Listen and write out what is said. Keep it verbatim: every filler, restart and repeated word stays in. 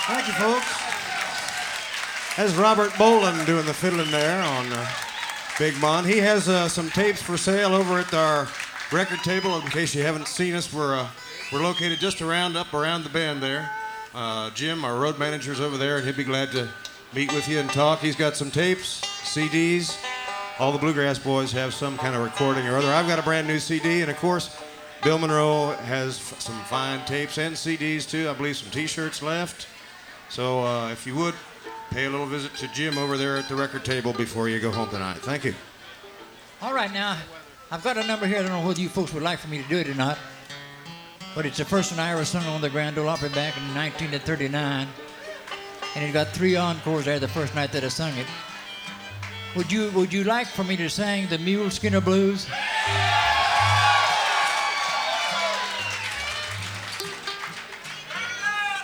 Thank you, folks. That's Robert Boland doing the fiddling there on uh, Big Mon. He has uh, some tapes for sale over at our record table. In case you haven't seen us, we're uh, we're located just around up around the bend there. Uh, Jim, our road manager's over there, and he'd be glad to meet with you and talk. He's got some tapes, C Ds. All the Bluegrass boys have some kind of recording or other. I've got a brand new C D, and of course, Bill Monroe has f- some fine tapes and C Ds too. I believe some T-shirts left. So uh, if you would, pay a little visit to Jim over there at the record table before you go home tonight. Thank you. All right, now, I've got a number here. I don't know whether you folks would like for me to do it or not, but it's the first one I ever sung on the Grand Ole Opry back in nineteen thirty-nine, and it got three encores there the first night that I sung it. Would you Would you like for me to sing the Mule Skinner Blues?